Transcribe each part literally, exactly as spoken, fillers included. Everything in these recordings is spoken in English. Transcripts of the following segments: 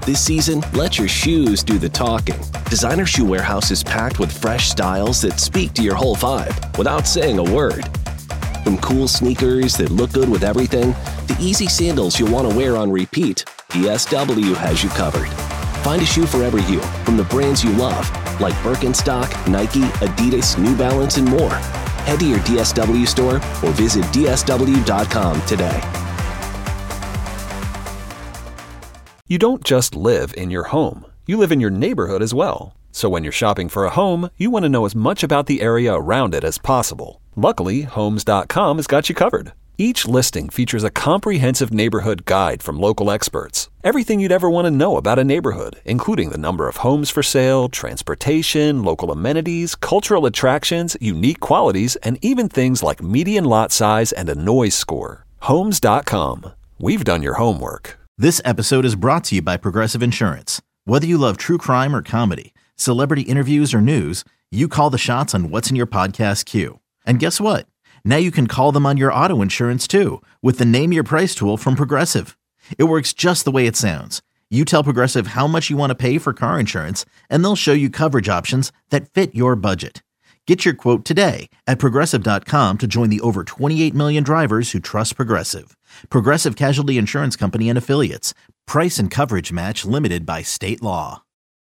This season, let your shoes do the talking. Designer Shoe Warehouse is packed with fresh styles that speak to your whole vibe without saying a word. From cool sneakers that look good with everything, to easy sandals you'll want to wear on repeat, D S W has you covered. Find a shoe for every you from the brands you love, like Birkenstock, Nike, Adidas, New Balance, and more. Head to your D S W store or visit D S W dot com today. You don't just live in your home. You live in your neighborhood as well. So when you're shopping for a home, you want to know as much about the area around it as possible. Luckily, Homes dot com has got you covered. Each listing features a comprehensive neighborhood guide from local experts. Everything you'd ever want to know about a neighborhood, including the number of homes for sale, transportation, local amenities, cultural attractions, unique qualities, and even things like median lot size and a noise score. Homes dot com. We've done your homework. This episode is brought to you by Progressive Insurance. Whether you love true crime or comedy, celebrity interviews or news, you call the shots on what's in your podcast queue. And guess what? Now you can call them on your auto insurance too with the Name Your Price tool from Progressive. It works just the way it sounds. You tell Progressive how much you want to pay for car insurance, and they'll show you coverage options that fit your budget. Get your quote today at Progressive dot com to join the over twenty-eight million drivers who trust Progressive. Progressive Casualty Insurance Company and Affiliates. Price and coverage match limited by state law.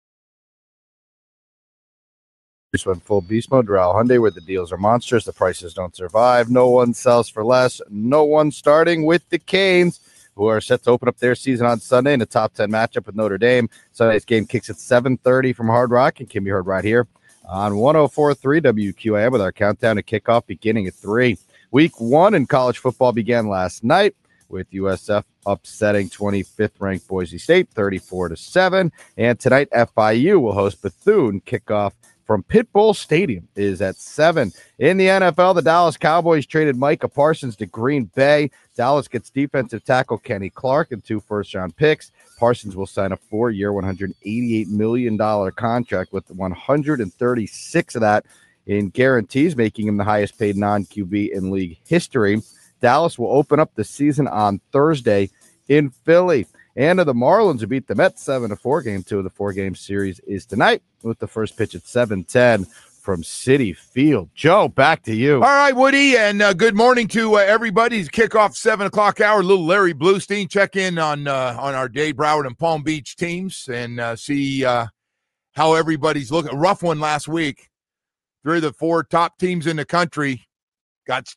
Just went full beast mode. Doral Hyundai, where the deals are monstrous, the prices don't survive. No one sells for less. No one, starting with the Canes, who are set to open up their season on Sunday in a top ten matchup with Notre Dame. Sunday's game kicks at seven thirty from Hard Rock and can be heard right here on one oh four point three W Q A M with our countdown to kickoff beginning at three. Week one in college football began last night with U S F upsetting twenty-fifth ranked Boise State thirty-four to seven. And tonight, F I U will host Bethune. Kickoff from Pit Bull Stadium is at seven. In the N F L, the Dallas Cowboys traded Micah Parsons to Green Bay. Dallas gets defensive tackle Kenny Clark and two first-round picks. Parsons will sign a four-year, one hundred eighty-eight million dollars contract with one hundred thirty-six of that in guarantees, making him the highest-paid non-Q B in league history. Dallas will open up the season on Thursday in Philly. And the Marlins who beat the Mets seven to four. Game two of the four-game series is tonight with the first pitch at seven ten from Citi Field. Joe, back to you. All right, Woody, and uh, good morning to uh, everybody. Kickoff seven o'clock hour. Little Larry Bluestein check in on uh, on our Dade, Broward, and Palm Beach teams and uh, see uh, how everybody's looking. A rough one last week. Three of the four top teams in the country got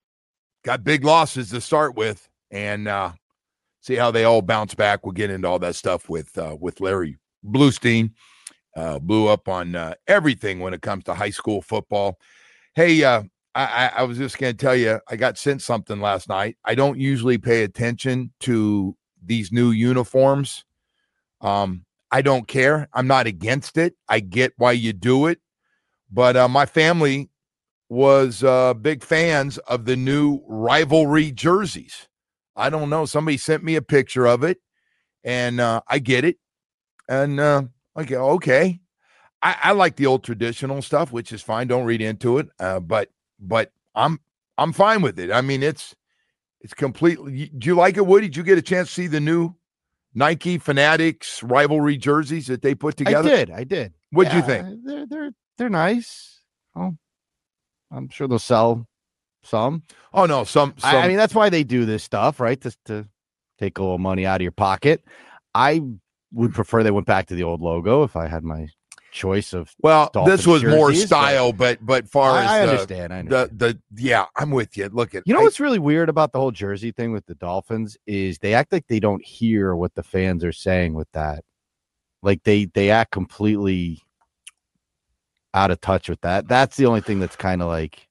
got big losses to start with, and uh, see how they all bounce back. We'll get into all that stuff with uh, with Larry Bluestein. Uh, blew up on uh, everything when it comes to high school football. Hey, uh, I, I was just going to tell you, I got sent something last night. I don't usually pay attention to these new uniforms. Um, I don't care. I'm not against it. I get why you do it. But uh, my family was uh, big fans of the new rivalry jerseys. I don't know. Somebody sent me a picture of it, and uh, I get it. And uh, okay, okay. I, I like the old traditional stuff, which is fine. Don't read into it. Uh, but but I'm I'm fine with it. I mean, it's it's completely. Do you like it, Woody? Did you get a chance to see the new Nike Fanatics rivalry jerseys that they put together? I did. I did. What'd yeah, you think? They're they're they're nice. Oh, I'm sure they'll sell some. Oh no, some. some I, I mean, that's why they do this stuff, right? Just to take a little money out of your pocket. I would prefer they went back to the old logo if I had my choice of. Well, Dolphins this was jerseys, more style, but but, but far I, as I the, understand, I understand. The the yeah, I'm with you. Look at you know I, what's really weird about the whole jersey thing with the Dolphins is they act like they don't hear what the fans are saying with that. Like they they act completely out of touch with that. That's the only thing that's kind of like.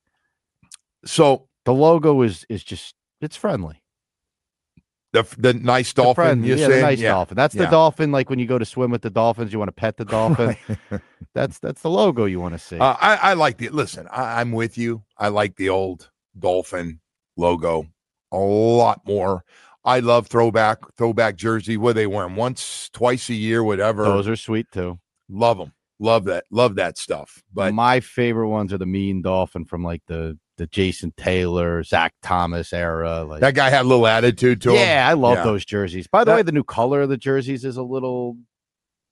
So the logo is is just it's friendly. The the nice dolphin, the friend, you yeah, say? the nice yeah. dolphin. That's yeah. the dolphin. Like when you go to swim with the dolphins, you want to pet the dolphin. that's that's the logo you want to see. Uh, I I like the listen. I, I'm with you. I like the old dolphin logo a lot more. I love throwback throwback jersey. What they wear them once, twice a year, whatever. Those are sweet too. Love them. Love that. Love that stuff. But my favorite ones are the mean dolphin from like the. The Jason Taylor, Zach Thomas era. Like that guy had a little attitude to yeah, him. Yeah, I love yeah. those jerseys. By the that, way, the new color of the jerseys is a little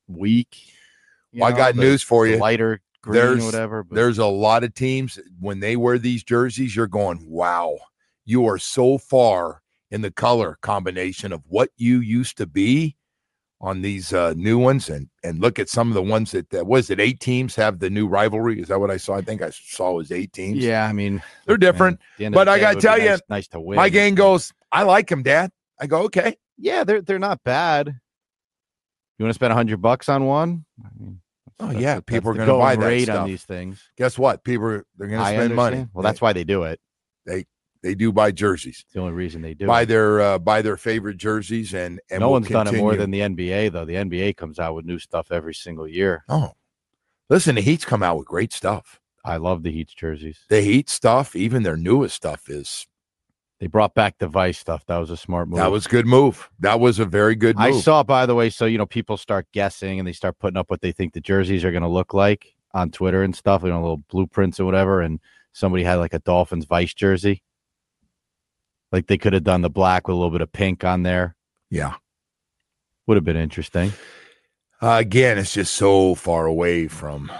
weak. You Well, know, I got the, news for the you. lighter green There's or whatever. But. There's a lot of teams, when they wear these jerseys, you're going, wow, you are so far in the color combination of what you used to be on these uh, new ones. And and look at some of the ones that, that was it, eight teams have the new rivalry. Is that what I saw? I think I saw it was eight teams. Yeah, I mean, they're look, different. Man, but I I got to tell you, nice, nice to win. my gang goes, I like him, Dad. I go, okay. Yeah, they're they're not bad. You want to spend a hundred bucks on one? I mean, oh yeah, that's, people that's are going to buy that rate stuff on these things. Guess what? People are they're going to I spend understand. money. Well, that's why they do it. They they do buy jerseys. It's the only reason they do buy it. their uh, buy their favorite jerseys, and and no we'll one's continue. done it more than the N B A though. The N B A comes out with new stuff every single year. Oh, listen, the Heat's come out with great stuff. I love the Heat's jerseys. The Heat stuff, even their newest stuff, is they brought back the Vice stuff. That was a smart move. That was a good move. That was a very good move. I saw, by the way, so you know, people start guessing and they start putting up what they think the jerseys are going to look like on Twitter and stuff, you know, little blueprints or whatever. And somebody had like a Dolphins Vice jersey. Like they could have done the black with a little bit of pink on there. Yeah. Would have been interesting. Uh, again, it's just so far away from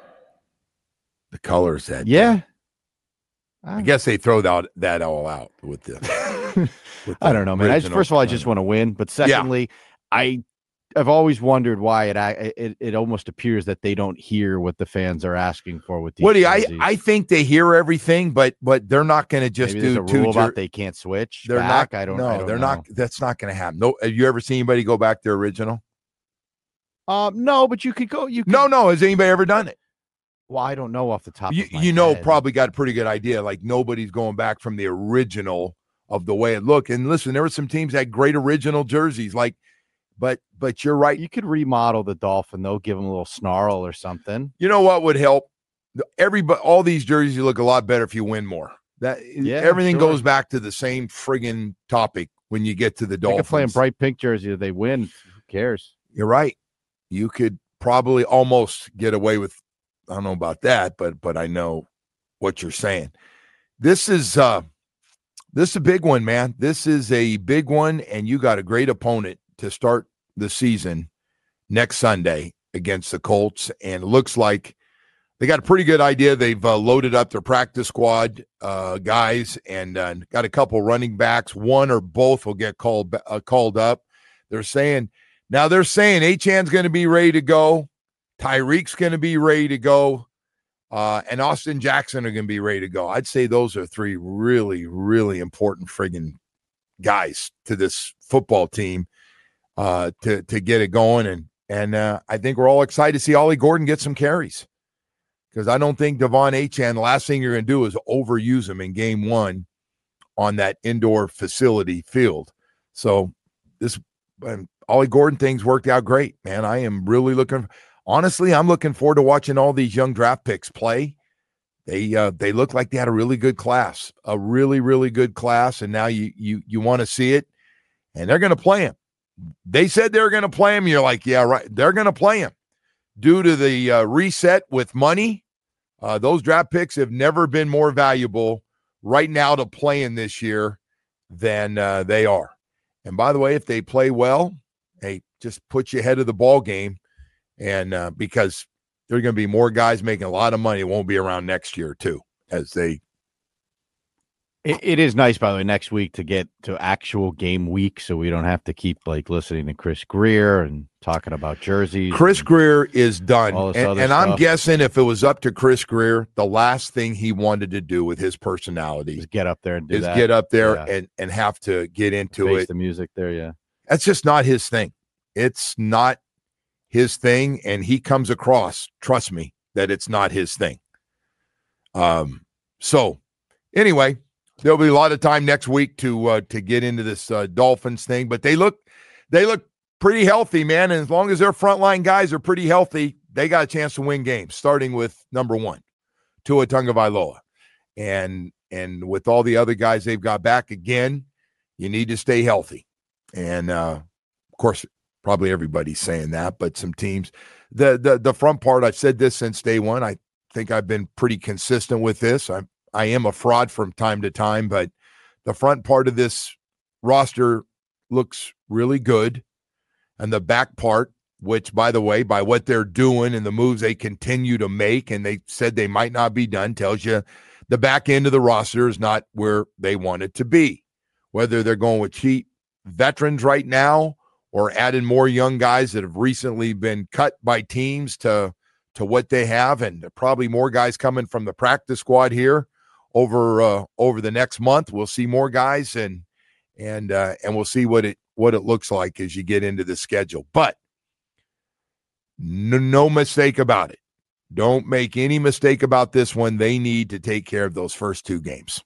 the colors that. Yeah. Uh, I guess they throw that, that all out with the. with the I don't know, man. I just, first of all, I just want to win. But secondly, yeah. I. I've always wondered why it, it it almost appears that they don't hear what the fans are asking for with these Woody, I, jerseys. I think they hear everything, but but they're not going to just Maybe do a two rule jer- about they can't switch. They're back. not. I don't. No, I don't they're know. not. That's not going to happen. No. Have you ever seen anybody go back to original? Um, no, but you could go. You could, no, no. Has anybody ever done it? Well, I don't know off the top. You of my you know head. probably got a pretty good idea. Like nobody's going back from the original of the way it looked. And listen, there were some teams that had great original jerseys, like. But but you're right. You could remodel the Dolphin, though, give them a little snarl or something. You know what would help? Everybody, all these jerseys look a lot better if you win more. That yeah, everything sure. goes back to the same friggin' topic when you get to the Dolphins. They could play in bright pink jersey if they win. Who cares? You're right. You could probably almost get away with. I don't know about that, but but I know what you're saying. This is uh, this is a big one, man. This is a big one, and you got a great opponent to start the season next Sunday against the Colts, and it looks like they got a pretty good idea. They've uh, loaded up their practice squad uh, guys and uh, got a couple running backs. One or both will get called uh, called up. They're saying now they're saying Achan's going to be ready to go, Tyreek's going to be ready to go, uh, and Austin Jackson are going to be ready to go. I'd say those are three really, really important friggin' guys to this football team. Uh, to to get it going, and and uh, I think we're all excited to see Ollie Gordon get some carries, because I don't think Devon Achane, the last thing you're going to do is overuse him in game one on that indoor facility field. So this um, Ollie Gordon thing's worked out great, man. I am really looking. Honestly, I'm looking forward to watching all these young draft picks play. They uh, they look like they had a really good class, a really really good class, and now you you you want to see it, and they're going to play him. They said they were going to play him. You're like, yeah, right. They're going to play him. Due to the uh, reset with money, uh, those draft picks have never been more valuable right now to play in this year than uh, they are. And by the way, if they play well, hey, just put you ahead of the ball game. And uh, because there are going to be more guys making a lot of money, won't be around next year too, as they. It, it is nice, by the way, next week to get to actual game week, so we don't have to keep like listening to Chris Greer and talking about jerseys. Chris Greer is done, and, and I'm guessing if it was up to Chris Greer, the last thing he wanted to do with his personality is get up there and do is that. get up there yeah. and and have to get into Face it. The music there, yeah. That's just not his thing. It's not his thing, and he comes across. Trust me, that it's not his thing. Um. So, anyway. There'll be a lot of time next week to uh, to get into this uh, Dolphins thing, but they look they look pretty healthy, man. And as long as their frontline guys are pretty healthy, they got a chance to win games. Starting with number one, Tua Tagovailoa, and and with all the other guys they've got back again, you need to stay healthy. And uh, of course, probably everybody's saying that, but some teams, the the the front part, I've said this since day one. I think I've been pretty consistent with this. I'm. I am a fraud from time to time, but the front part of this roster looks really good. And the back part which, by the way, by what they're doing and the moves they continue to make, and they said they might not be done, tells you the back end of the roster is not where they want it to be. Whether they're going with cheap veterans right now or adding more young guys that have recently been cut by teams to, to what they have, and probably more guys coming from the practice squad here over uh, over the next month. We'll see more guys, and and uh, and we'll see what it what it looks like as you get into the schedule. But no, no mistake about it. Don't make any mistake about this one. They need to take care of those first two games.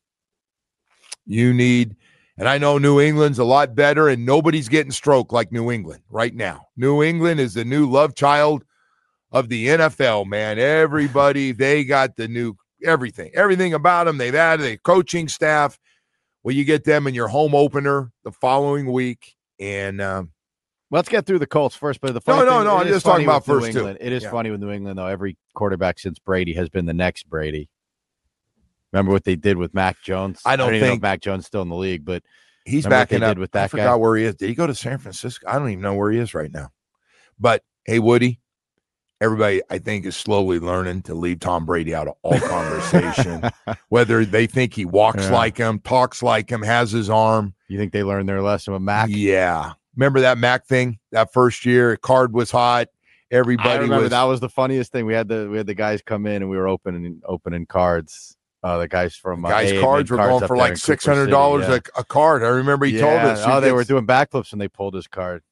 You need, and I know New England's a lot better, and nobody's getting stroked like New England right now. New England is the new love child of the N F L, man. Everybody, they got the new everything. Everything about them. They've added a coaching staff. Well, you get them in your home opener the following week. And um, let's get through the Colts first. But the funny no, no, thing, no. I'm just talking about first two. It is yeah. funny with New England, though. Every quarterback since Brady has been the next Brady. Remember what they did with Mac Jones? I don't, I don't think even know if Mac Jones is still in the league, but he's backing what they up did with that I forgot guy. where he is. Did he go to San Francisco? I don't even know where he is right now. But hey, Woody, everybody, I think, is slowly learning to leave Tom Brady out of all conversation. Whether they think he walks Yeah. like him, talks like him, has his arm. You think they learned their lesson with Mac? Yeah. Remember that Mac thing that first year? Card was hot. Everybody I remember was. that was the funniest thing. We had the we had the guys come in and we were opening opening cards. Uh, the guys from uh, guys' A A cards were cards going up for there like in six Cooper hundred dollars City, a, a card. I remember he yeah. told us. Oh, He they gets- were doing backflips when they pulled his card.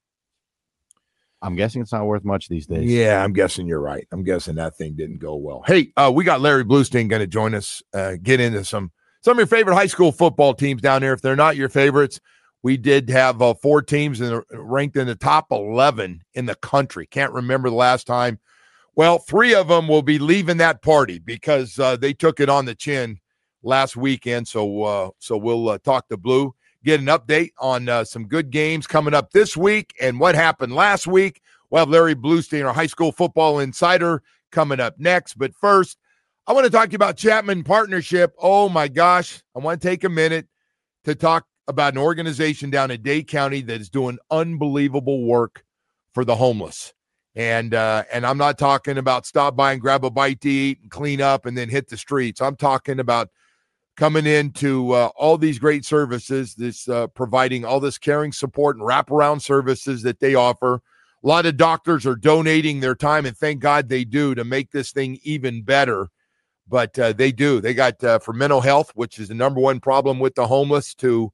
I'm guessing it's not worth much these days. Yeah, I'm guessing you're right. I'm guessing that thing didn't go well. Hey, uh, we got Larry Bluestein going to join us, uh, get into some some of your favorite high school football teams down there. If they're not your favorites, we did have uh, four teams in the, ranked in the top eleven in the country. Can't remember the last time. Well, three of them will be leaving that party because uh, they took it on the chin last weekend. So, uh, so we'll uh, talk to Blue, get an update on uh, some good games coming up this week and what happened last week. We'll have Larry Bluestein, our high school football insider, coming up next. But first, I want to talk to you about Chapman Partnership. Oh, my gosh. I want to take a minute to talk about an organization down in Dade County that is doing unbelievable work for the homeless. And uh, and I'm not talking about stop by and grab a bite to eat and clean up and then hit the streets. I'm talking about coming into uh, all these great services, this uh, providing all this caring support and wraparound services that they offer. A lot of doctors are donating their time, and thank God they do, to make this thing even better. But uh, they do. They got uh, for mental health, which is the number one problem with the homeless, to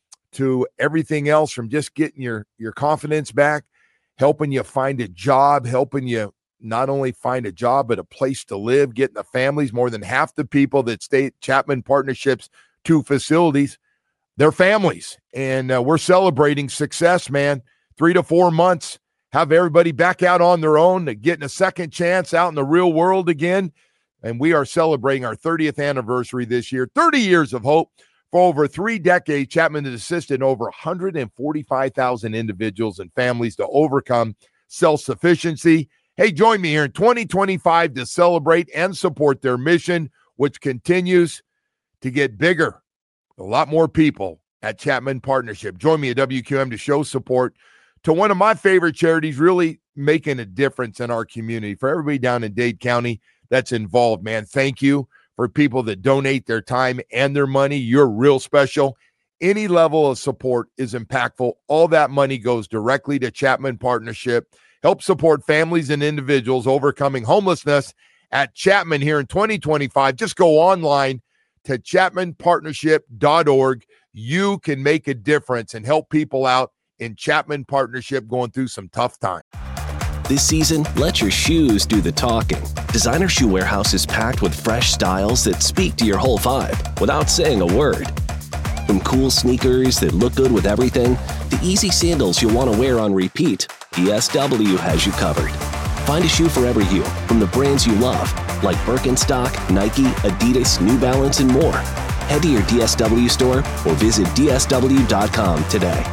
to everything else, from just getting your your confidence back, helping you find a job, helping you not only find a job, but a place to live, getting the families. More than half the people that stay at Chapman Partnerships two facilities, they're families. And uh, we're celebrating success, man. Three to four months, have everybody back out on their own, getting a second chance out in the real world again. And we are celebrating our thirtieth anniversary this year, thirty years of hope. For over three decades, Chapman has assisted over one hundred forty-five thousand individuals and families to overcome self-sufficiency. Hey, join me here in twenty twenty-five to celebrate and support their mission, which continues to get bigger. A lot more people at Chapman Partnership. Join me at W Q M to show support to one of my favorite charities, really making a difference in our community. For everybody down in Dade County that's involved, man, thank you. For people that donate their time and their money, you're real special. Any level of support is impactful. All that money goes directly to Chapman Partnership. Help support families and individuals overcoming homelessness at Chapman here in twenty twenty-five. Just go online to chapman partnership dot org. You can make a difference and help people out in Chapman Partnership going through some tough times. This season, let your shoes do the talking. Designer Shoe Warehouse is packed with fresh styles that speak to your whole vibe without saying a word. From cool sneakers that look good with everything to easy sandals you'll want to wear on repeat, D S W has you covered. Find a shoe for every you from the brands you love, like Birkenstock, Nike, Adidas, New Balance, and more. Head to your D S W store or visit D S W dot com today.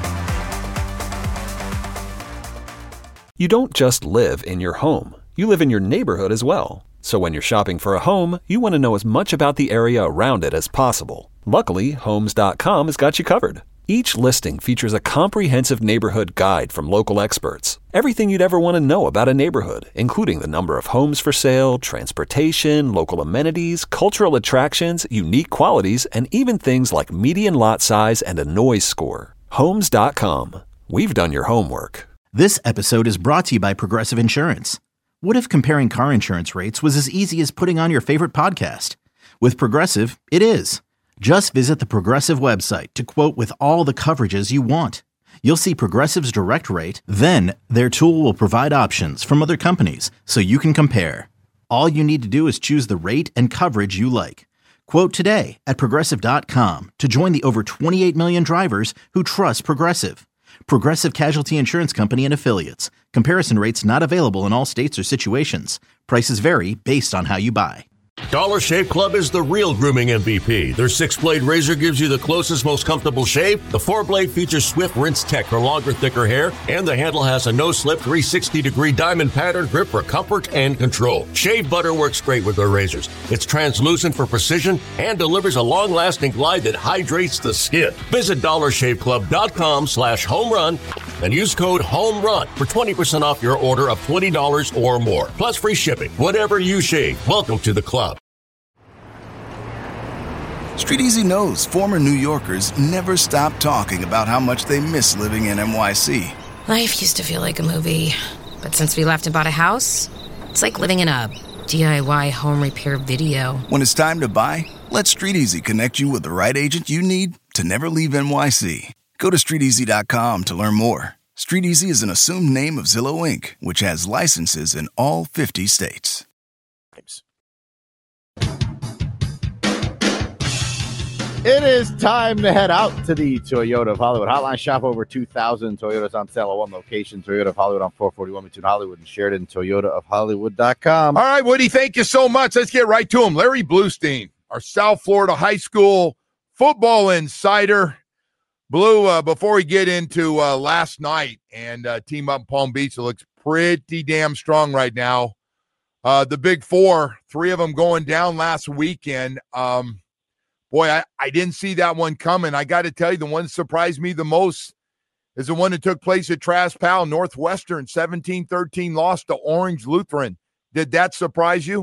You don't just live in your home. You live in your neighborhood as well. So when you're shopping for a home, you want to know as much about the area around it as possible. Luckily, Homes dot com has got you covered. Each listing features a comprehensive neighborhood guide from local experts. Everything you'd ever want to know about a neighborhood, including the number of homes for sale, transportation, local amenities, cultural attractions, unique qualities, and even things like median lot size and a noise score. Homes dot com. We've done your homework. This episode is brought to you by Progressive Insurance. What if comparing car insurance rates was as easy as putting on your favorite podcast? With Progressive, it is. Just visit the Progressive website to quote with all the coverages you want. You'll see Progressive's direct rate, then their tool will provide options from other companies so you can compare. All you need to do is choose the rate and coverage you like. Quote today at Progressive dot com to join the over twenty-eight million drivers who trust Progressive. Progressive Casualty Insurance Company and Affiliates. Comparison rates not available in all states or situations. Prices vary based on how you buy. Dollar Shave Club is the real grooming M V P. Their six-blade razor gives you the closest, most comfortable shave. The four-blade features Swift Rinse Tech for longer, thicker hair. And the handle has a no-slip three hundred sixty degree diamond pattern grip for comfort and control. Shave butter works great with their razors. It's translucent for precision and delivers a long-lasting glide that hydrates the skin. Visit dollar shave club dot com slash home run and use code HOMERUN for twenty percent off your order of twenty dollars or more. Plus free shipping. Whatever you shave, welcome to the club. Street Easy knows former New Yorkers never stop talking about how much they miss living in N Y C. Life used to feel like a movie, but since we left and bought a house, it's like living in a D I Y home repair video. When it's time to buy, let Street Easy connect you with the right agent you need to never leave N Y C. Go to street easy dot com to learn more. Street Easy is an assumed name of Zillow Incorporated, which has licenses in all fifty states. It is time to head out to the Toyota of Hollywood hotline. Shop over two thousand Toyotas on sale at one location. Toyota of Hollywood on four forty-one between Hollywood and Sheridan. Toyota of Hollywood dot com. All right, Woody, thank you so much. Let's get right to him. Larry Blustein, our South Florida high school football insider. Blue, uh, before we get into uh, last night and uh, team up in Palm Beach, it looks pretty damn strong right now. Uh, the Big Four, three of them going down last weekend. Um, Boy, I, I didn't see that one coming. I got to tell you, the one that surprised me the most is the one that took place at Travis Powell. Northwestern, seventeen thirteen lost to Orange Lutheran. Did that surprise you?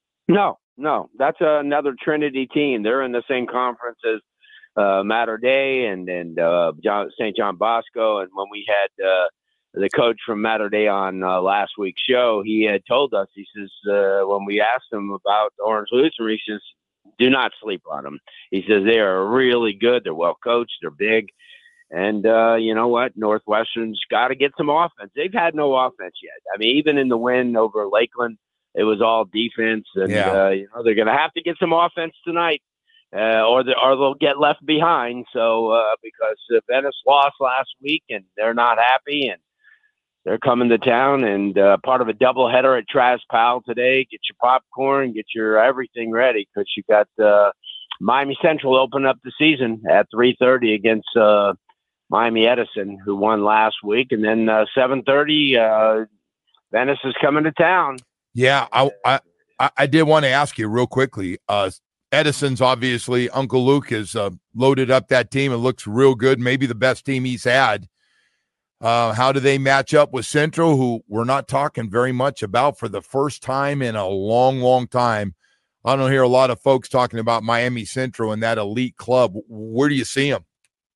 No, no. That's another Trinity team. They're in the same conference as uh, Mater Dei and, and uh, John, Saint John Bosco. And when we had uh, the coach from Mater Dei on uh, last week's show, he had told us, he says, uh, when we asked him about Orange Lutheran, he says, do not sleep on them. He says they are really good. They're well coached. They're big. And uh, you know what? Northwestern's got to get some offense. They've had no offense yet. I mean, even in the win over Lakeland, it was all defense. And, yeah. uh, you know, they're going to have to get some offense tonight uh, or, the, or they'll get left behind. So uh, because uh, Venice lost last week and they're not happy and they're coming to town and uh, part of a doubleheader at Travis Powell today. Get your popcorn, get your everything ready because you got uh, Miami Central open up the season at three thirty against uh, Miami Edison, who won last week. And then uh, seven thirty, uh, Venice is coming to town. Yeah, I, I, I did want to ask you real quickly. Uh, Edison's obviously, Uncle Luke has uh, loaded up that team. It looks real good, maybe the best team he's had. Uh, how do they match up with Central, who we're not talking very much about for the first time in a long, long time? I don't hear a lot of folks talking about Miami Central and that elite club. Where do you see them?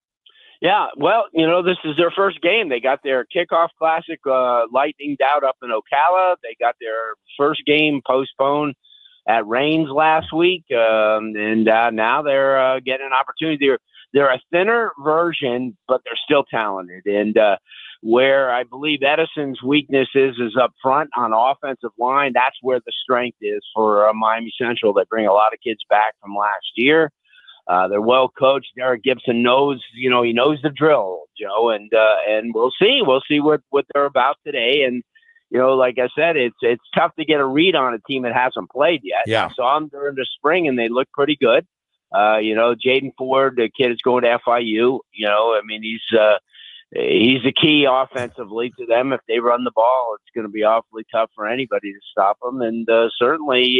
Yeah, well, you know, this is their first game. They got their kickoff classic uh, lightninged out up in Ocala. They got their first game postponed at Rains last week, um, and uh, now they're uh, getting an opportunity. They're, they're a thinner version, but they're still talented. And uh, where I believe Edison's weakness is is up front on offensive line. That's where the strength is for uh, Miami Central. They bring a lot of kids back from last year. Uh, they're well coached. Derek Gibson knows, you know, he knows the drill, Joe, and uh, and we'll see, we'll see what, what they're about today. And you know, like I said, it's it's tough to get a read on a team that hasn't played yet. Yeah. I saw them during the spring, and they look pretty good. Uh, you know, Jaden Ford, the kid is going to F I U. You know, I mean, he's uh, he's the key offensively to them. If they run the ball, it's going to be awfully tough for anybody to stop them. And uh, certainly,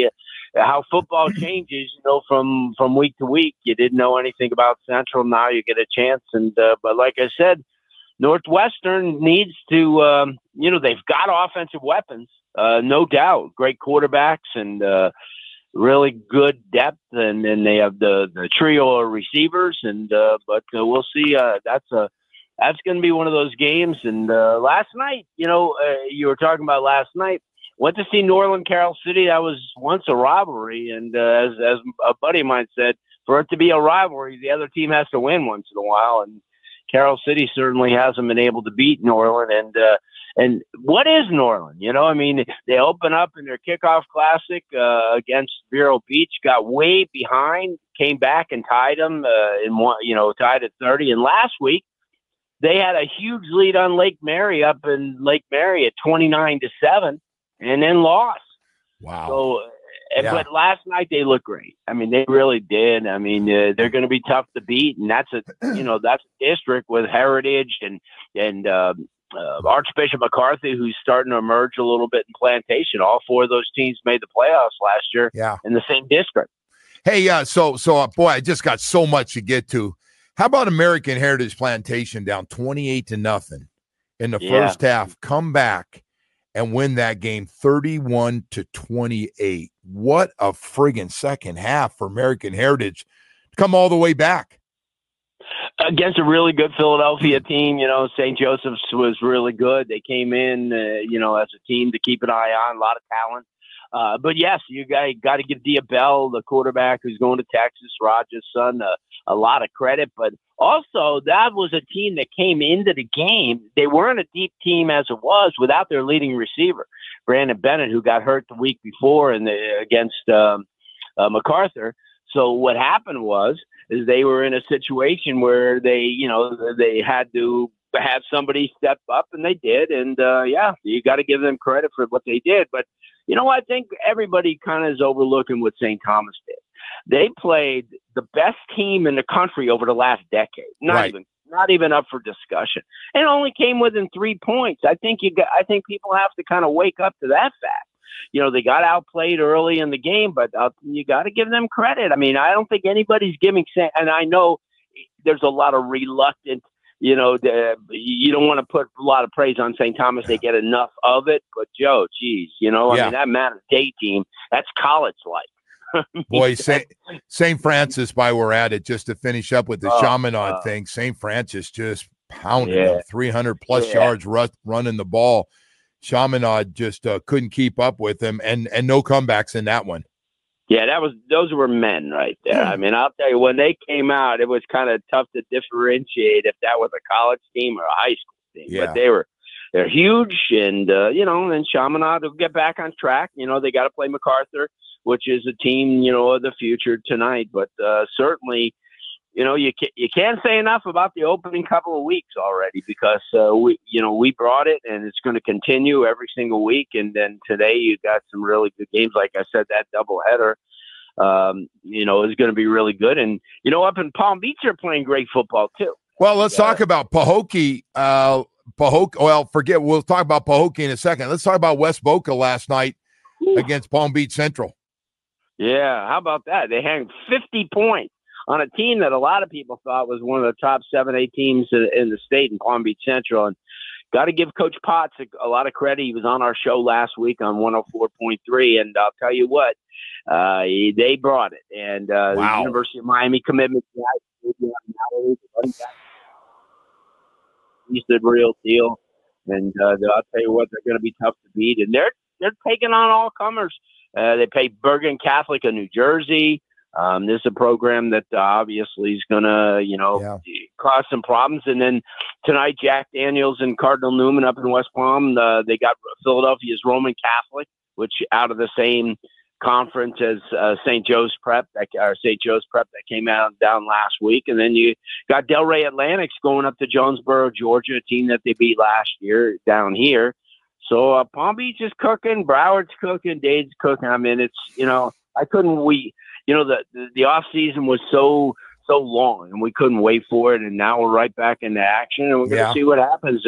how football changes, you know, from, from week to week. You didn't know anything about Central. Now you get a chance. And, uh, but like I said, Northwestern needs to, um, you know, they've got offensive weapons, uh, no doubt, great quarterbacks and uh, really good depth. And then they have the, the trio of receivers. And, uh, but uh, we'll see. Uh, that's a, that's going to be one of those games. And uh, last night, you know, uh, you were talking about last night, went to see Norland Carroll City. That was once a rivalry. And uh, as, as a buddy of mine said, for it to be a rivalry, the other team has to win once in a while. And Carroll City certainly hasn't been able to beat Norland. And uh, and what is Norland? You know, I mean, they open up in their kickoff classic uh, against Vero Beach, got way behind, came back and tied them uh, in one, you know, tied at thirty. And last week they had a huge lead on Lake Mary up in Lake Mary at twenty-nine to seven, and then lost. Wow. So. Yeah. But last night they looked great. I mean, they really did. I mean, uh, they're going to be tough to beat, and that's a you know that's a district with heritage and and uh, uh, Archbishop McCarthy, who's starting to emerge a little bit in Plantation. All four of those teams made the playoffs last year. Yeah. In the same district. Hey, uh, so so uh, boy, I just got so much to get to. How about American Heritage Plantation down twenty-eight to nothing in the Yeah. first half? Come back and win that game thirty-one to twenty-eight. What a friggin' second half for American Heritage to come all the way back. Against a really good Philadelphia team, you know, Saint Joseph's was really good. They came in, uh, you know, as a team to keep an eye on, a lot of talent. Uh, but yes, you got, got to give Dia Bell, the quarterback who's going to Texas, Roger's son, uh, a lot of credit. But also, that was a team that came into the game. They weren't a deep team as it was without their leading receiver, Brandon Bennett, who got hurt the week before in the, against um, uh, MacArthur. So what happened was is they were in a situation where they, you know, they had to have somebody step up, and they did. And, uh, yeah, you got to give them credit for what they did. But, you know, I think everybody kind of is overlooking what Saint Thomas did. They played the best team in the country over the last decade. Not Right. even, not even up for discussion. And it only came within three points. I think you got, I think people have to kind of wake up to that fact. You know, they got outplayed early in the game, but uh, you got to give them credit. I mean, I don't think anybody's giving, and I know there's a lot of reluctant, you know, the, you don't want to put a lot of praise on Saint Thomas. They get enough of it, but Joe, geez, you know, Yeah. I mean, that Mater Dei team, that's college-like. Boy, Saint Saint Francis, while we're at it, just to finish up with the Oh, Chaminade uh, thing, Saint Francis just pounded Yeah. them, three hundred plus Yeah. yards ru- running the ball. Chaminade just uh, couldn't keep up with them, and and no comebacks in that one. Yeah, that was those were men right there. I mean, I'll tell you, when they came out, it was kind of tough to differentiate if that was a college team or a high school team. Yeah. But they were they're huge, and uh, you know, and Chaminade will get back on track. You know, they got to play MacArthur, which is a team, you know, of the future tonight. But uh, certainly, you know, you can't, you can't say enough about the opening couple of weeks already, because uh, we, you know, we brought it, and it's going to continue every single week. And then today you got some really good games. Like I said, that doubleheader, um, you know, is going to be really good. And, you know, up in Palm Beach, they're playing great football too. Well, let's Yeah. talk about Pahokee. Uh, Pahokee. Well, forget. We'll talk about Pahokee in a second. Let's talk about West Boca last night against Palm Beach Central. Yeah, how about that? They hang fifty points on a team that a lot of people thought was one of the top seven, eight teams in, in the state in Palm Beach Central. And got to give Coach Potts a, a lot of credit. He was on our show last week on one oh four point three, and I'll tell you what, uh, he, they brought it. And uh, Wow. the University of Miami commitment, he's the real deal. And uh, I'll tell you what, they're going to be tough to beat. And they're they're taking on all comers. Uh, they play Bergen Catholic of New Jersey. Um, this is a program that uh, obviously is going to, you know, Yeah. cause some problems. And then tonight, Jack Daniels and Cardinal Newman up in West Palm, uh, they got Philadelphia's Roman Catholic, which out of the same conference as uh, Saint Joe's Prep, that, or Saint Joe's Prep that came out down last week. And then you got Delray Athletics going up to Jonesboro, Georgia, a team that they beat last year down here. So uh, Palm Beach is cooking, Broward's cooking, Dade's cooking. I mean, it's, you know, I couldn't we, you know, the, the, the off season was so, so long, and we couldn't wait for it. And now we're right back into action, and we're going to Yeah. see what happens. And,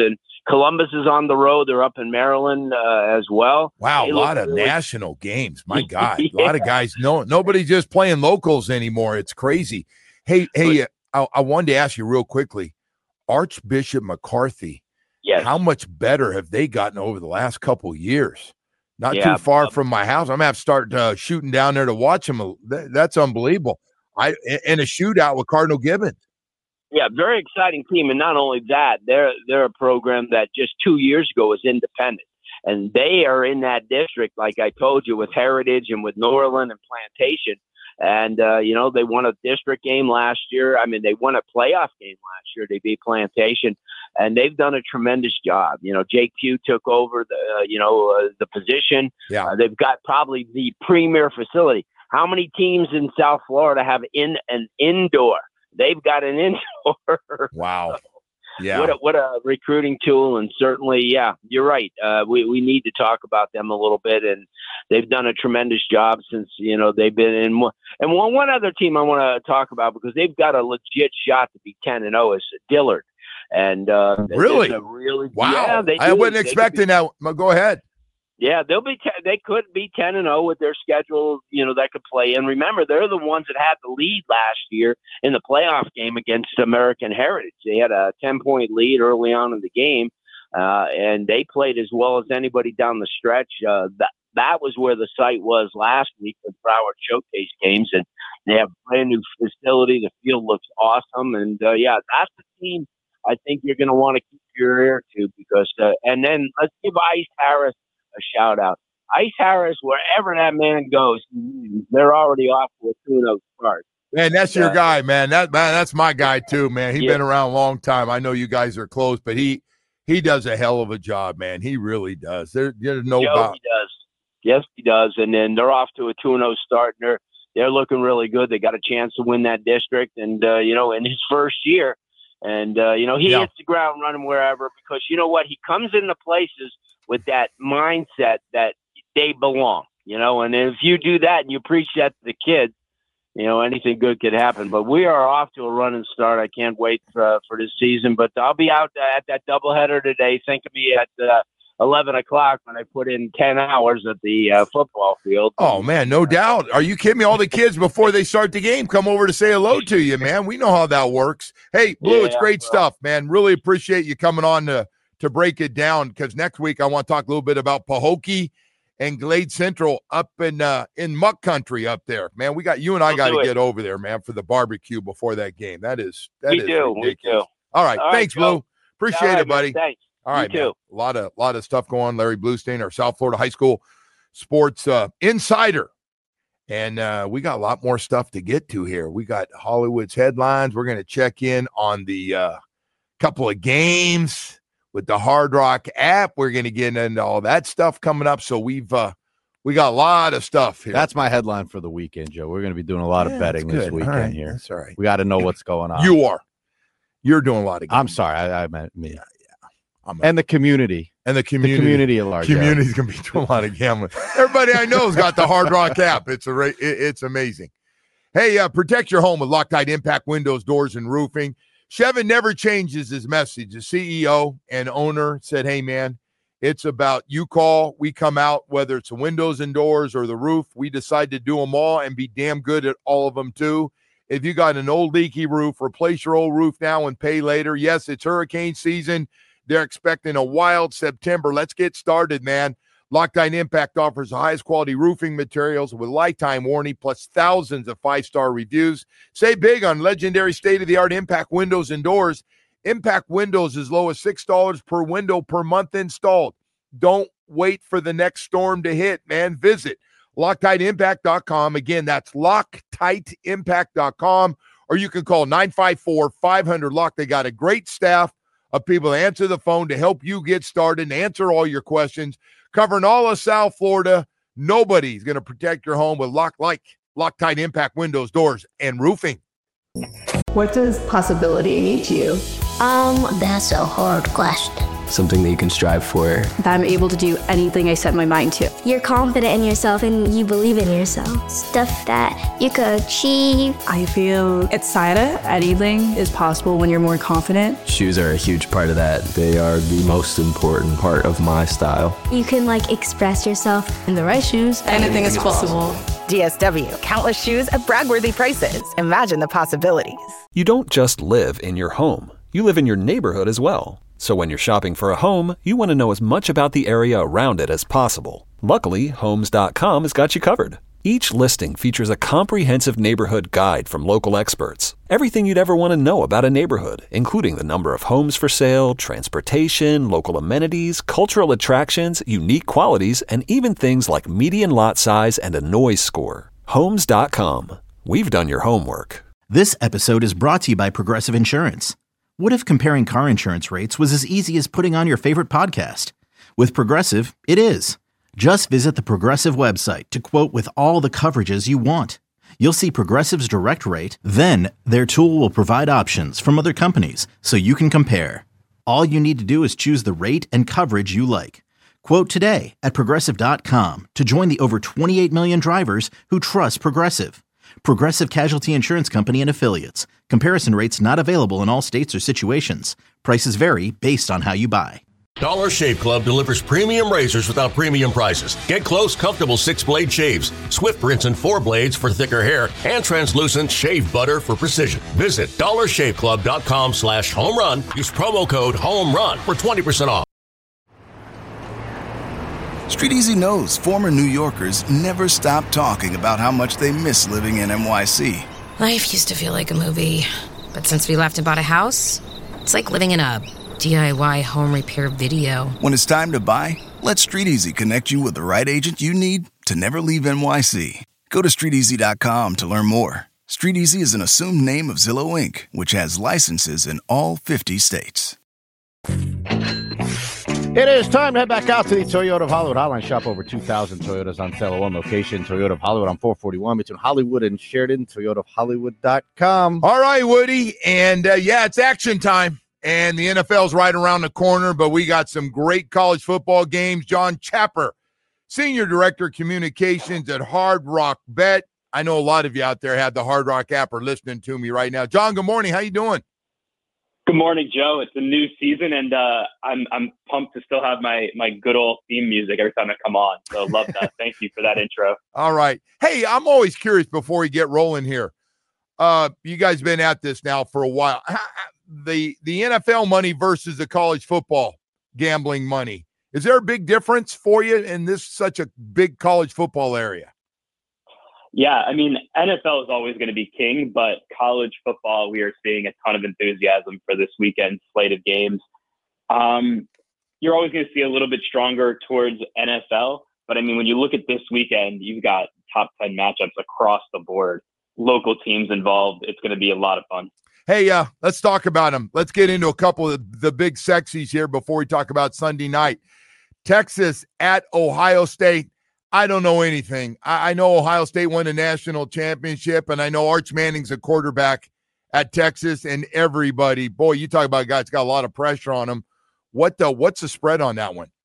Columbus is on the road. They're up in Maryland uh, as well. Wow, They a lot of really- national games. My God, Yeah. a lot of guys. No, nobody's just playing locals anymore. It's crazy. Hey, hey, I, I wanted to ask you real quickly, Archbishop McCarthy. Yes. How much better have they gotten over the last couple of years? Not Yeah. too far from my house. I'm gonna have to start uh, shooting down there to watch them. That, that's unbelievable. I in a shootout with Cardinal Gibbons. Yeah, very exciting team. And not only that, they're they're a program that just two years ago was independent. And they are in that district, like I told you, with Heritage and with Norland and Plantation. And, uh, you know, they won a district game last year. I mean, they won a playoff game last year. They beat Plantation. And they've done a tremendous job. You know, Jake Pugh took over the, uh, you know, uh, the position. Yeah. Uh, they've got probably the premier facility. How many teams in South Florida have in an indoor? They've got an indoor. Wow. Yeah. What a, what a recruiting tool. And certainly, yeah, you're right. Uh, we, we need to talk about them a little bit. And they've done a tremendous job since, you know, they've been in. And one, one other team I want to talk about, because they've got a legit shot to be ten and oh, is Dillard. And uh, Really? it's a really Wow. Yeah, they I do. wasn't They could expecting that. Well, go ahead. Yeah, they'll be. Te- they could be ten and zero with their schedule. You know, that could play. And remember, they're the ones that had the lead last year in the playoff game against American Heritage. They had a ten point lead early on in the game, uh, and they played as well as anybody down the stretch. Uh, that that was where the site was last week with Broward Showcase games, and they have a brand new facility. The field looks awesome, and uh, yeah, that's the team I think you're going to want to keep your ear to, because. Uh, and then let's give Ice Harris a shout out. Ice Harris, wherever that man goes, they're already off to a two and oh start. Man, that's your guy, man. That man, that's my guy too, man. He's Yeah. been around a long time. I know you guys are close, but he he does a hell of a job, man. He really does. There, there's no Joe, doubt. he does. Yes, he does. And then they're off to a two and oh start, and they're they're looking really good. They got a chance to win that district, and uh, you know, in his first year, and uh, you know, he Yeah. hits the ground running wherever, because you know what, he comes into places with that mindset that they belong, you know, and if you do that and you preach that to the kids, you know, anything good could happen. But we are off to a running start. I can't wait for, for this season, but I'll be out at that doubleheader today. Think of me at uh, eleven o'clock when I put in ten hours at the uh, football field. Oh man, no doubt. Are you kidding me? All the kids before they start the game come over to say hello to you, man. We know how that works. Hey, Blue, Yeah, it's great bro. stuff, man. Really appreciate you coming on to to break it down, because next week I want to talk a little bit about Pahokee and Glade Central up in uh, in Muck Country up there. Man, we got you and I We'll got do to it. get over there, man, for the barbecue before that game. That is that We is do, we ridiculous. do. All right, All right, thanks, Joe. Blue. Appreciate All right, it, buddy. man, thanks. All You right, man. too. A lot of lot of stuff going on. Larry Bluestein, our South Florida High School sports uh, insider. And uh, we got a lot more stuff to get to here. We got Hollywood's headlines. We're going to check in on the uh, couple of games with the Hard Rock app. We're going to get into all that stuff coming up. So we've uh, we got a lot of stuff here. That's my headline for the weekend, Joe. We're going to be doing a lot Yeah, of betting that's this good. weekend All right. here. That's all right. We got to know what's going on. You are. You're doing a lot of. I'm games. sorry. I, I meant me. I'm a- And the community. and the The community. community at large. yeah. Community's gonna be doing a lot of gambling. Everybody I know has got the Hard Rock app. It's a ra- it, it's amazing. Hey, uh, protect your home with Loctite Impact Windows, Doors, and Roofing. Chevin never changes his message. The C E O and owner said, "Hey, man, it's about you call, we come out. Whether it's the windows and doors or the roof, we decide to do them all and be damn good at all of them too. If you got an old leaky roof, replace your old roof now and pay later. Yes, it's hurricane season." They're expecting a wild September. Let's get started, man. Loctite Impact offers the highest quality roofing materials with lifetime warranty plus thousands of five-star reviews. Say big on legendary state-of-the-art Impact windows and doors. Impact windows as low as six dollars per window per month installed. Don't wait for the next storm to hit, man. Visit Loctite Impact dot com. Again, that's Loctite Impact dot com. Or you can call nine five four, five hundred, L O C K. They got a great staff of people to answer the phone to help you get started and answer all your questions. Covering all of South Florida, nobody's going to protect your home with lock like Loctite Impact windows, doors, and roofing. What does possibility mean to you? Um, that's a hard question. something that you can strive for. That I'm able to do anything I set my mind to. You're confident in yourself and you believe in yourself. Stuff that you could achieve. I feel excited. Anything is possible when you're more confident. Shoes are a huge part of that. They are the most important part of my style. You can like express yourself. In the right shoes, anything, anything is possible. possible. D S W, countless shoes at brag-worthy prices. Imagine the possibilities. You don't just live in your home. You live in your neighborhood as well. So when you're shopping for a home, you want to know as much about the area around it as possible. Luckily, Homes dot com has got you covered. Each listing features a comprehensive neighborhood guide from local experts. Everything you'd ever want to know about a neighborhood, including the number of homes for sale, transportation, local amenities, cultural attractions, unique qualities, and even things like median lot size and a noise score. Homes dot com. We've done your homework. This episode is brought to you by Progressive Insurance. What if comparing car insurance rates was as easy as putting on your favorite podcast? With Progressive, it is. Just visit the Progressive website to quote with all the coverages you want. You'll see Progressive's direct rate, then their tool will provide options from other companies so you can compare. All you need to do is choose the rate and coverage you like. Quote today at Progressive dot com to join the over twenty-eight million drivers who trust Progressive. Progressive Casualty Insurance Company and Affiliates. Comparison rates not available in all states or situations. Prices vary based on how you buy. Dollar Shave Club delivers premium razors without premium prices. Get close, comfortable six-blade shaves, Swift rinse and four blades for thicker hair, and translucent shave butter for precision. Visit dollar shave club dot com slash home run. Use promo code HOMERUN for twenty percent off. Street Easy knows former New Yorkers never stop talking about how much they miss living in N Y C. Life used to feel like a movie, but since we left and bought a house, it's like living in a D I Y home repair video. When it's time to buy, let Street Easy connect you with the right agent you need to never leave N Y C. Go to street easy dot com to learn more. Street Easy is an assumed name of Zillow Incorporated, which has licenses in all fifty states. It is time to head back out to the Toyota of Hollywood Hotline. Shop over two thousand Toyotas on sale at one location. Toyota of Hollywood on four forty-one between Hollywood and Sheridan. Toyota of Hollywood dot com. All right, Woody. And, uh, yeah, it's action time. And the N F L's right around the corner, but we got some great college football games. John Chapper, Senior Director of Communications at Hard Rock Bet. I know a lot of you out there have the Hard Rock app or listening to me right now. John, good morning. How you doing? Good morning, Joe. It's a new season, and uh, I'm I'm pumped to still have my my good old theme music every time I come on. So love that. Thank you for that intro. All right. Hey, I'm always curious before we get rolling here. Uh, you guys been at this now for a while. The the N F L money versus the college football gambling money. Is there a big difference for you in this such a big college football area? Yeah, I mean, N F L is always going to be king, but college football, we are seeing a ton of enthusiasm for this weekend slate of games. Um, you're always going to see a little bit stronger towards N F L, but I mean, when you look at this weekend, you've got top ten matchups across the board, local teams involved. It's going to be a lot of fun. Hey, uh, let's talk about them. Let's get into a couple of the big sexies here before we talk about Sunday night. Texas at Ohio State. I don't know anything. I, I know Ohio State won a national championship, and I know Arch Manning's a quarterback at Texas, and everybody, boy, you talk about a guy that's got a lot of pressure on him. What the, what's the spread on that one?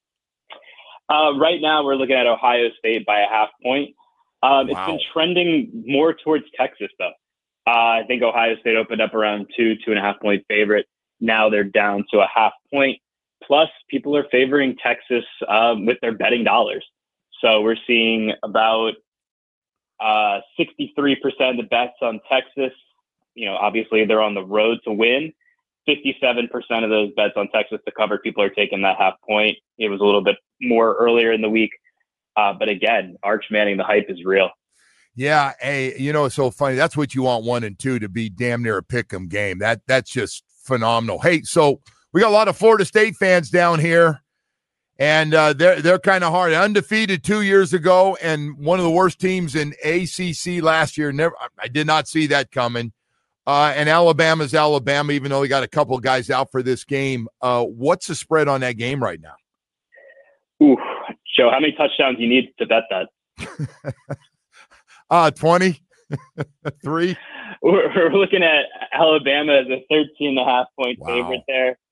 Uh, right now, we're looking at Ohio State by a half point. Um, it's wow. been trending more towards Texas, though. Uh, I think Ohio State opened up around two, two and a half point favorite. Now they're down to a half point. Plus, people are favoring Texas um, with their betting dollars. So we're seeing about uh, sixty-three percent of the bets on Texas. You know, obviously they're on the road to win. fifty-seven percent of those bets on Texas to cover. People are taking that half point. It was a little bit more earlier in the week. Uh, but again, Arch Manning, the hype is real. Yeah, hey, you know, it's so funny. That's what you want one and two to be damn near a pick'em game. That That's just phenomenal. Hey, so we got a lot of Florida State fans down here. And uh, they're they're kind of hard. Undefeated two years ago, and one of the worst teams in A C C last year. Never, I did not see that coming. Uh, and Alabama's Alabama, even though we got a couple of guys out for this game. Uh, what's the spread on that game right now? Ooh, Joe, how many touchdowns do you need to bet that? uh, twenty, three. We're, we're looking at Alabama as a thirteen and a half point wow. favorite there.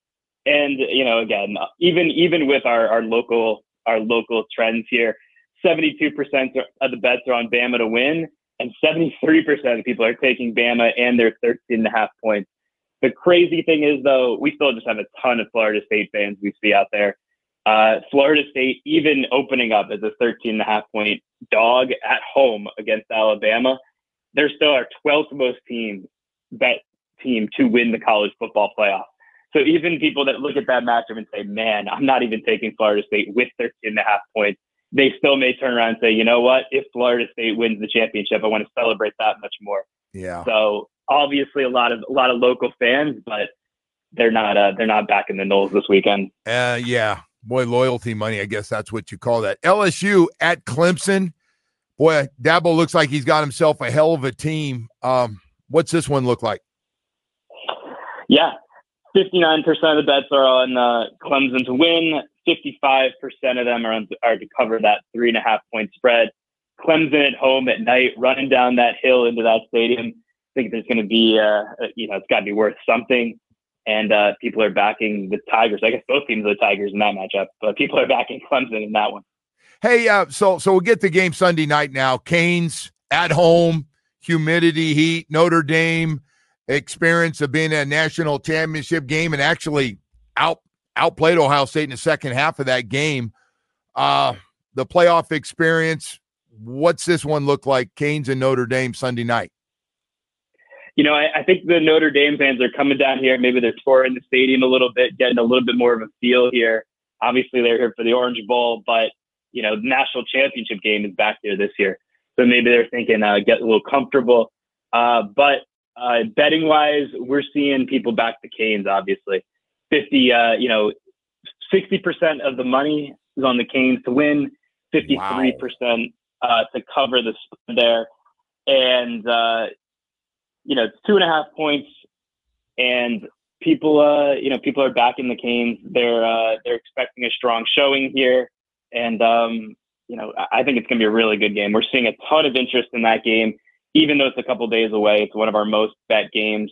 And, you know, again, even even with our, our local our local trends here, seventy-two percent of the bets are on Bama to win, and seventy-three percent of people are taking Bama and their thirteen and a half points. The crazy thing is, though, we still just have a ton of Florida State fans we see out there. Uh, Florida State, even opening up as a thirteen and a half point dog at home against Alabama, they're still our twelfth most team bet team to win the college football playoff. So even people that look at that matchup and say, man, I'm not even taking Florida State with thirteen and a half points, they still may turn around and say, you know what, if Florida State wins the championship, I want to celebrate that much more. Yeah. So obviously a lot of a lot of local fans, but they're not uh, they're not backing the Noles this weekend. Uh, yeah. Boy, loyalty money, I guess that's what you call that. L S U at Clemson. Boy, Dabo looks like he's got himself a hell of a team. Um, what's this one look like? Yeah. fifty-nine percent of the bets are on uh, Clemson to win. fifty-five percent of them are, on, are to cover that three and a half point spread. Clemson at home at night, running down that hill into that stadium. I think there's going to be, uh, you know, it's got to be worth something. And uh, people are backing the Tigers. I guess both teams are the Tigers in that matchup, but people are backing Clemson in that one. Hey, uh, so so we'll get the game Sunday night now. Canes at home, humidity, heat, Notre Dame experience of being a national championship game and actually out outplayed Ohio State in the second half of that game. Uh, the playoff experience, what's this one look like, Canes and Notre Dame Sunday night? You know, I, I think the Notre Dame fans are coming down here. Maybe they're touring the stadium a little bit, getting a little bit more of a feel here. Obviously, they're here for the Orange Bowl, but, you know, the national championship game is back there this year. So maybe they're thinking, uh, get a little comfortable. Uh, but uh, betting-wise, we're seeing people back the Canes, obviously. fifty, uh, you know, sixty percent of the money is on the Canes to win, fifty-three percent uh, to cover the spread there. And, uh, you know, it's two and a half points, and people, uh, you know, people are backing the Canes. They're uh, they're expecting a strong showing here, and um, you know, I think it's going to be a really good game. We're seeing a ton of interest in that game, even though it's a couple days away. It's one of our most bet games,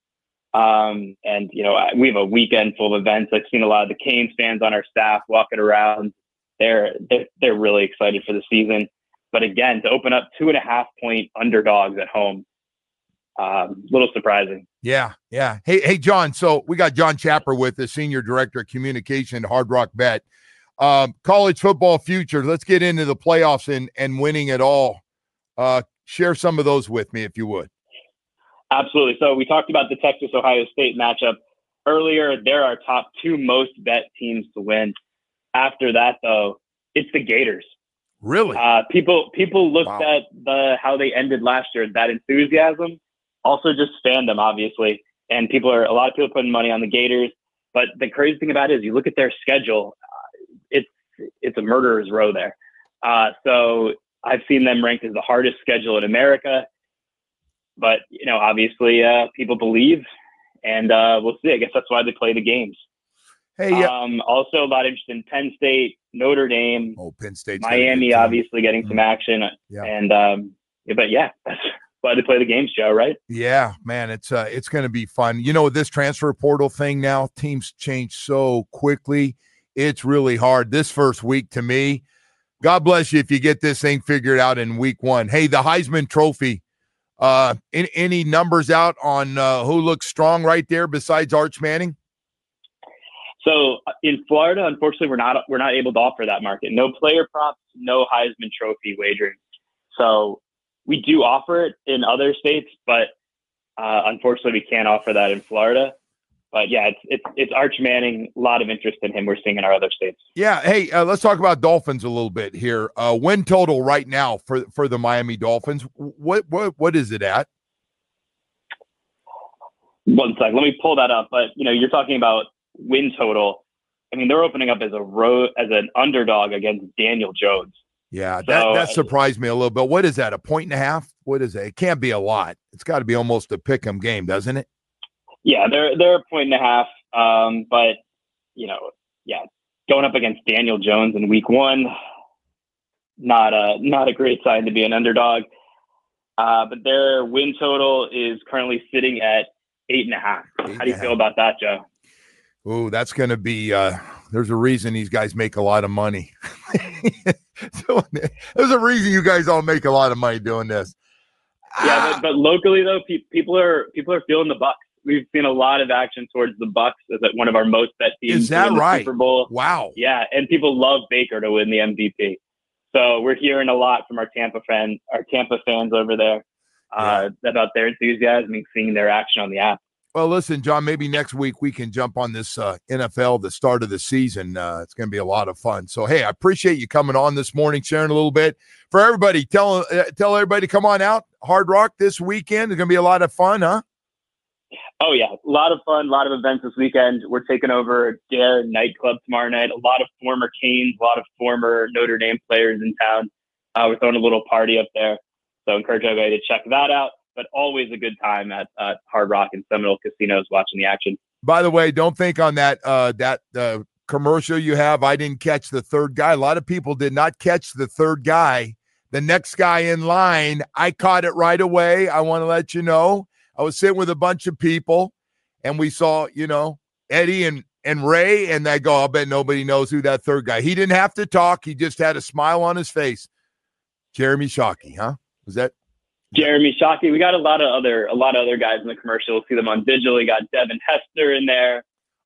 um, and you know, we have a weekend full of events. I've seen a lot of the Canes fans on our staff walking around. They're they're, they're really excited for the season. But again, to open up two and a half point underdogs at home. A um, little surprising. Yeah, yeah. Hey, hey, John. So we got John Chapper with us, Senior Director of Communication at Hard Rock Bet. Um, college football future. Let's get into the playoffs and, and winning it all. Uh, share some of those with me, if you would. Absolutely. So we talked about the Texas-Ohio State matchup earlier. They're our top two most bet teams to win. After that, though, it's the Gators. Really? Uh, people people looked wow. at the how they ended last year, that enthusiasm. Also just fandom, obviously. And people are, a lot of people putting money on the Gators. But the crazy thing about it is you look at their schedule, uh, it's it's a murderer's row there. Uh, so I've seen them ranked as the hardest schedule in America. But, you know, obviously uh, people believe, and uh, we'll see. I guess that's why they play the games. Hey, yeah. Um, also a lot of interest in Penn State, Notre Dame, oh, Penn State, Miami, obviously getting mm-hmm. some action. Yeah. And, um, yeah, but yeah, that's why they play the games, Joe, right? Yeah, man, it's uh, it's going to be fun. You know, this transfer portal thing now, teams change so quickly. It's really hard. This first week, to me, God bless you if you get this thing figured out in week one. Hey, the Heisman Trophy, uh, any, any numbers out on uh, who looks strong right there besides Arch Manning? So in Florida, unfortunately, we're not we're not able to offer that market. No player props, no Heisman Trophy wagering. So we do offer it in other states, but uh, unfortunately, we can't offer that in Florida. But yeah, it's it's it's Arch Manning. A lot of interest in him. We're seeing in our other states. Yeah. Hey, uh, let's talk about Dolphins a little bit here. Uh, win total right now for for the Miami Dolphins. What what what is it at? One sec. Let me pull that up. But you know, you're talking about win total. I mean, they're opening up as a row as an underdog against Daniel Jones. Yeah, so, that, that surprised me a little bit. What is that, a point and a half? What is it? It can't be a lot. It's got to be almost a pick 'em game, doesn't it? Yeah, they're they're a point and a half. Um, but you know, yeah, going up against Daniel Jones in week one, not a not a great sign to be an underdog. Uh, but their win total is currently sitting at eight and a half. Eight How do you feel about that, Joe? Ooh, that's going to be uh, – there's a reason these guys make a lot of money. There's a reason you guys all make a lot of money doing this. Yeah, but, but locally, though, pe- people are people are feeling the Bucks. We've seen a lot of action towards the Bucks as one of our most bet teams. Is that to win the right? Super Bowl. Wow. Yeah, and people love Baker to win the M V P. So we're hearing a lot from our Tampa fan, our Tampa fans over there uh, yeah. about their enthusiasm and seeing their action on the app. Well, listen, John, maybe next week we can jump on this uh, N F L, the start of the season. Uh, it's going to be a lot of fun. So, hey, I appreciate you coming on this morning, sharing a little bit. For everybody, tell uh, tell everybody to come on out. Hard Rock this weekend. It's going to be a lot of fun, huh? Oh, yeah. A lot of fun, a lot of events this weekend. We're taking over Dare nightclub tomorrow night. A lot of former Canes, a lot of former Notre Dame players in town. Uh, we're throwing a little party up there. So encourage everybody to check that out. But always a good time at uh, Hard Rock and Seminole Casinos watching the action. By the way, don't think on that uh, that uh, commercial you have, I didn't catch the third guy. A lot of people did not catch the third guy. The next guy in line, I caught it right away. I want to let you know. I was sitting with a bunch of people, and we saw, you know, Eddie and, and Ray, and I go, I'll bet nobody knows who that third guy. He didn't have to talk. He just had a smile on his face. Jeremy Shockey, huh? Was that? Jeremy Shockey. We got a lot of other a lot of other guys in the commercial. We'll see them on digital. We got Devin Hester in there.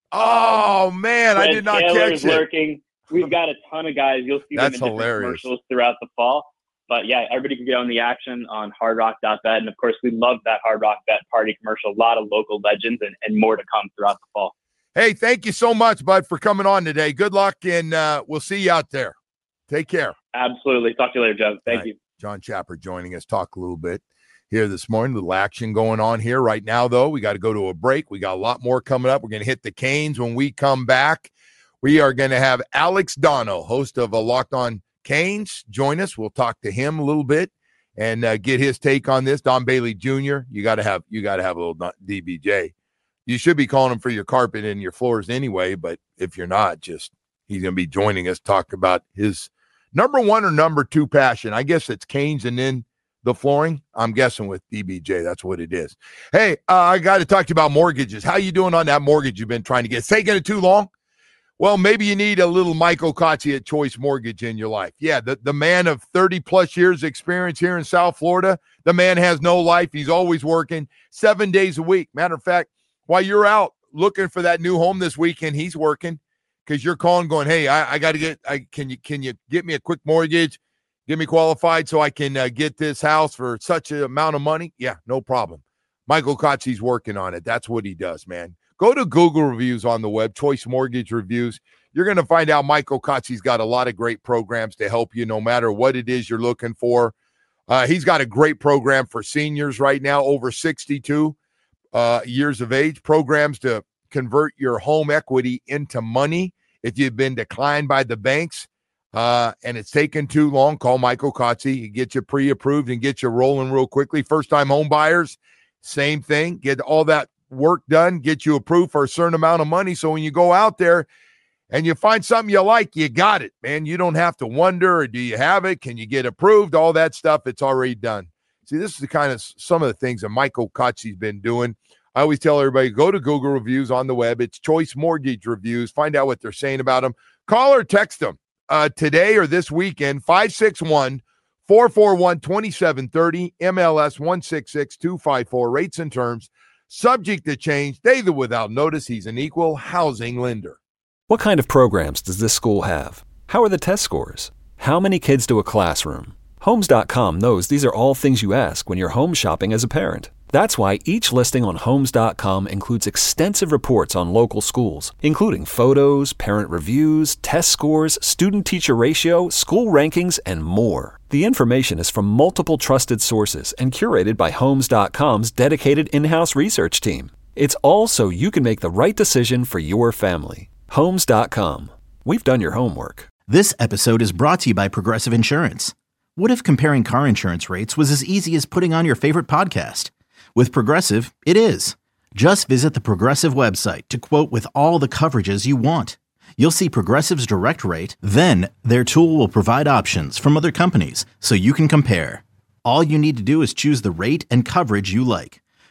Oh, um, man, Fred I did not Taylor's catch it. Lurking. We've got a ton of guys. You'll see That's them in different hilarious. commercials throughout the fall. But, yeah, everybody can get on the action on hard rock dot bet. And, of course, we love that Hard Rock Bet party commercial. A lot of local legends and, and more to come throughout the fall. Hey, thank you so much, bud, for coming on today. Good luck, and uh, we'll see you out there. Take care. Absolutely. Talk to you later, Joe. Thank right. you. John Chapper joining us. Talk a little bit here this morning. A little action going on here right now, though. We got to go to a break. We got a lot more coming up. We're going to hit the Canes when we come back. We are going to have Alex Dono, host of a Locked On Canes, join us. We'll talk to him a little bit and uh, get his take on this. Don Bailey Junior, you got to have you got to have a little D B J. You should be calling him for your carpet and your floors anyway, but if you're not, just he's going to be joining us, talk about his number one or number two passion. I guess it's Canes and then the flooring. I'm guessing with D B J, that's what it is. Hey, uh, I got to talk to you about mortgages. How you doing on that mortgage you've been trying to get? It's taking it too long? Well, maybe you need a little Michael Kotze at Choice Mortgage in your life. Yeah, the, the man of thirty-plus years experience here in South Florida. The man has no life. He's always working seven days a week. Matter of fact, while you're out looking for that new home this weekend, he's working because you're calling going, hey, I, I got to get I, – can you can you get me a quick mortgage, get me qualified so I can uh, get this house for such an amount of money? Yeah, no problem. Michael Kotze's working on it. That's what he does, man. Go to Google reviews on the web, Choice Mortgage Reviews. You're going to find out Michael Kotze's got a lot of great programs to help you no matter what it is you're looking for. Uh, he's got a great program for seniors right now, over sixty-two uh, years of age, programs to convert your home equity into money. If you've been declined by the banks uh, and it's taken too long, call Michael Kotze. He get you pre-approved and get you rolling real quickly. First-time home buyers, same thing. Get all that work done, get you approved for a certain amount of money. So when you go out there and you find something you like, you got it, man. You don't have to wonder, or do you have it? Can you get approved? All that stuff, it's already done. See, this is the kind of some of the things that Michael Kotze's been doing. I always tell everybody, go to Google reviews on the web. It's Choice Mortgage Reviews. Find out what they're saying about them. Call or text them uh, today or this weekend, five six one, four four one, two seven three zero, M L S one six six two five four. Rates and terms subject to change, daily without notice. He's an equal housing lender. What kind of programs does this school have? How are the test scores? How many kids to a classroom? Homes dot com knows these are all things you ask when you're home shopping as a parent. That's why each listing on Homes dot com includes extensive reports on local schools, including photos, parent reviews, test scores, student-teacher ratio, school rankings, and more. The information is from multiple trusted sources and curated by Homes dot com's dedicated in-house research team. It's all so you can make the right decision for your family. Homes dot com. We've done your homework. This episode is brought to you by Progressive Insurance. What if comparing car insurance rates was as easy as putting on your favorite podcast? With Progressive, it is. Just visit the Progressive website to quote with all the coverages you want. You'll see Progressive's direct rate, then their tool will provide options from other companies so you can compare. All you need to do is choose the rate and coverage you like.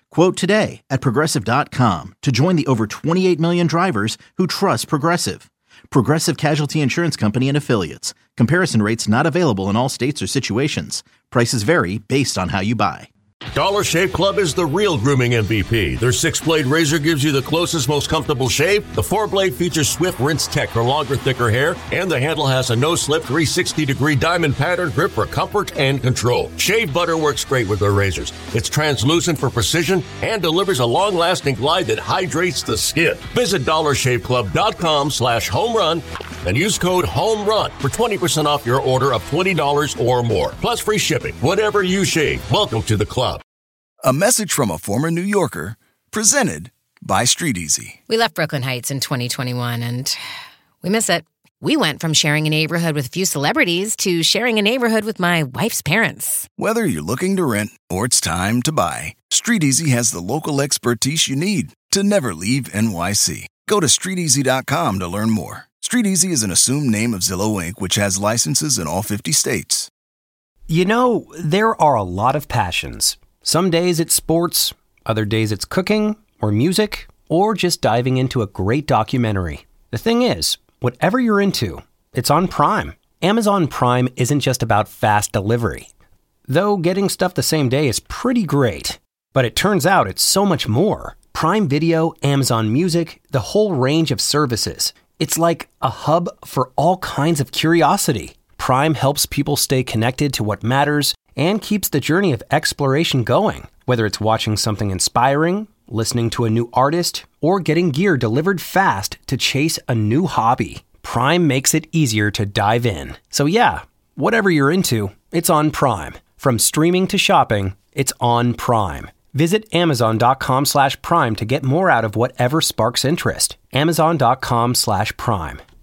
Quote today at Progressive dot com to join the over twenty-eight million drivers who trust Progressive. Progressive Casualty Insurance Company and Affiliates. Comparison rates not available in all states or situations. Prices vary based on how you buy. Dollar Shave Club is the real grooming M V P. Their six-blade razor gives you the closest, most comfortable shave. The four-blade features Swift Rinse Tech for longer, thicker hair. And the handle has a no-slip three sixty degree diamond pattern grip for comfort and control. Shave butter works great with their razors. It's translucent for precision and delivers a long-lasting glide that hydrates the skin. Visit dollar shave club dot com slash home run and use code HOMERUN for twenty percent off your order of twenty dollars or more. Plus free shipping. Whatever you shave, welcome to the club. A message from a former New Yorker, presented by Street Easy. We left Brooklyn Heights in twenty twenty-one, and we miss it. We went from sharing a neighborhood with a few celebrities to sharing a neighborhood with my wife's parents. Whether you're looking to rent or it's time to buy, Street Easy has the local expertise you need to never leave N Y C. Go to street easy dot com to learn more. Street Easy is an assumed name of Zillow Incorporated, which has licenses in all fifty states. You know, there are a lot of passions. Some days it's sports, other days it's cooking or music, or just diving into a great documentary. The thing is, whatever you're into, it's on Prime. Amazon Prime isn't just about fast delivery. Though getting stuff the same day is pretty great. But it turns out it's so much more. Prime Video, Amazon Music, the whole range of services. It's like a hub for all kinds of curiosity. Prime helps people stay connected to what matters and keeps the journey of exploration going. Whether it's watching something inspiring, listening to a new artist, or getting gear delivered fast to chase a new hobby, Prime makes it easier to dive in. So yeah, whatever you're into, it's on Prime. From streaming to shopping, it's on Prime. Visit amazon.com slash prime to get more out of whatever sparks interest. Amazon.com slash prime.